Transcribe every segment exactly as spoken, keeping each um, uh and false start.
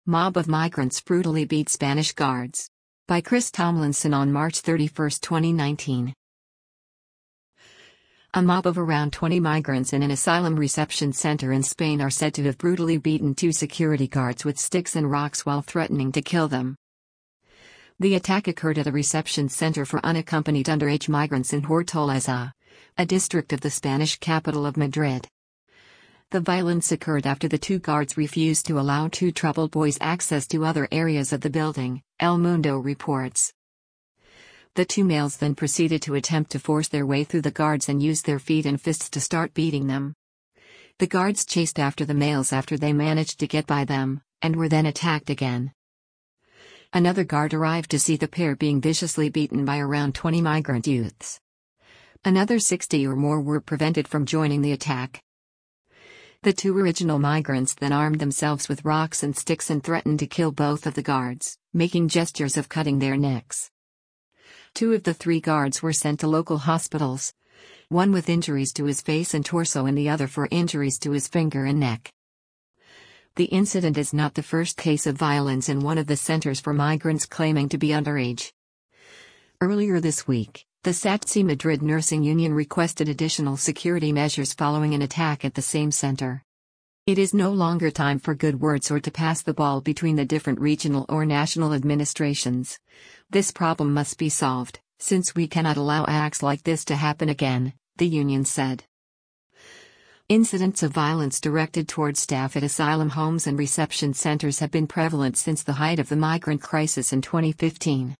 Mob of migrants brutally beat Spanish guards. By Chris Tomlinson on March thirty-first, twenty nineteen. A mob of around twenty migrants in an asylum reception center in Spain are said to have brutally beaten two security guards with sticks and rocks while threatening to kill them. The attack occurred at a reception center for unaccompanied underage migrants in Hortaleza, a district of the Spanish capital of Madrid. The violence occurred after the two guards refused to allow two troubled boys access to other areas of the building, El Mundo reports. The two males then proceeded to attempt to force their way through the guards and use their feet and fists to start beating them. The guards chased after the males after they managed to get by them, and were then attacked again. Another guard arrived to see the pair being viciously beaten by around twenty migrant youths. Another sixty or more were prevented from joining the attack. The two original migrants then armed themselves with rocks and sticks and threatened to kill both of the guards, making gestures of cutting their necks. Two of the three guards were sent to local hospitals, one with injuries to his face and torso and the other for injuries to his finger and neck. The incident is not the first case of violence in one of the centers for migrants claiming to be underage. Earlier this week, the SATSE Madrid Nursing Union requested additional security measures following an attack at the same center. It is no longer time for good words or to pass the ball between the different regional or national administrations. This problem must be solved, since we cannot allow acts like this to happen again, the union said. Incidents of violence directed towards staff at asylum homes and reception centers have been prevalent since the height of the migrant crisis in twenty fifteen.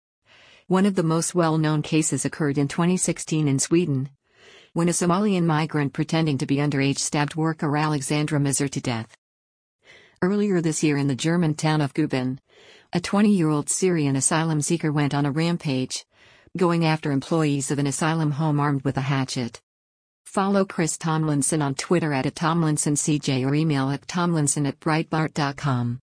One of the most well-known cases occurred in twenty sixteen in Sweden, when a Somalian migrant pretending to be underage stabbed worker Alexandra Mazur to death. Earlier this year in the German town of Guben, a twenty-year-old Syrian asylum seeker went on a rampage, going after employees of an asylum home armed with a hatchet. Follow Chris Tomlinson on Twitter at Tomlinson C J or email at tomlinson at breitbart dot com.